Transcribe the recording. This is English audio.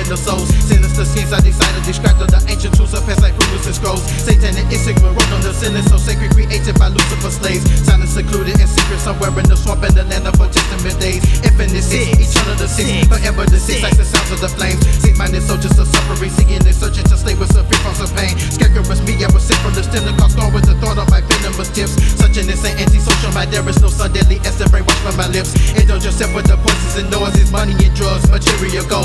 stealing the souls. Sinister schemes I decided to describe the ancient tools of past like rulers and scrolls. Satanic insignia wrote on the ceiling, so sacred, created by Lucifer slaves. Silent, secluded, in secret, somewhere in the swamp in the land of Old Testament days. Infinite six, eternal the six, forever the six, like the sounds of the flames. Sick-minded soldiers of suffering, seeking and searching to slay with severe forms of pain. Scarecrows me, I was sick from the stem, the cost gone with the thought of my venomous tips. Such an insane antisocial mind, there is no sun, deadly as the brainwash from my lips. Indulge yourself with the poisons and noises, money and drugs, material gold.